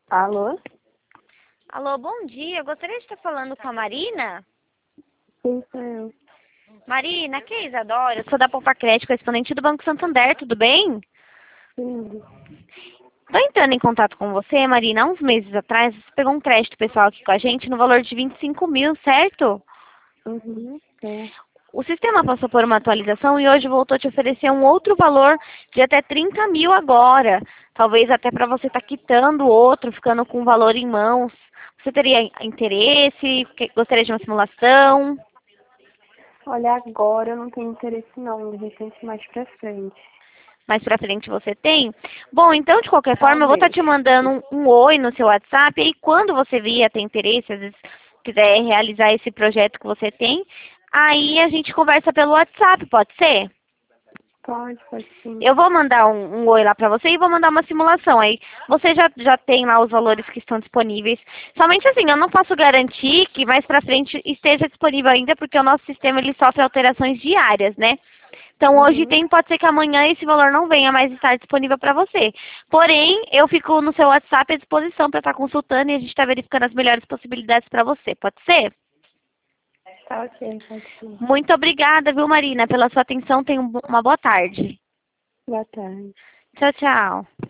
Alô? Alô, bom dia. Eu gostaria de estar falando com a Marina. Sim, sou eu. Marina, aqui é a Isadora. Eu sou da Poupa Crédito, correspondente do Banco Santander, tudo bem? Sim. Estou entrando em contato com você, Marina. Há uns meses atrás, você pegou um crédito pessoal aqui com a gente no valor de 25 mil, certo? Uhum. É. O sistema passou por uma atualização e hoje voltou a te oferecer um outro valor de até 30 mil agora. Talvez até para você estar quitando o outro, ficando com o valor em mãos. Você teria interesse? Gostaria de uma simulação? Olha, agora eu não tenho interesse não, de repente mais pra frente. Mais pra frente você tem? Bom, então, de qualquer forma, eu vou estar Talvez. te mandando um oi no seu WhatsApp. E quando você vier ter interesse, às vezes quiser realizar esse projeto que você tem, aí a gente conversa pelo WhatsApp, pode ser? Pode sim. Eu vou mandar um oi lá pra você e vou mandar uma simulação. Aí você já tem lá os valores que estão disponíveis. Somente assim, eu não posso garantir que mais pra frente esteja disponível ainda, porque o nosso sistema ele sofre alterações diárias, né? Então hoje Uhum. tem, pode ser que amanhã esse valor não venha mais estar disponível para você. Porém, eu fico no seu WhatsApp à disposição para estar consultando e a gente está verificando as melhores possibilidades para você. Pode ser? Tá ok, pode sim. Muito obrigada, viu, Marina, pela sua atenção. Tenha uma boa tarde. Boa tarde. Tchau, tchau.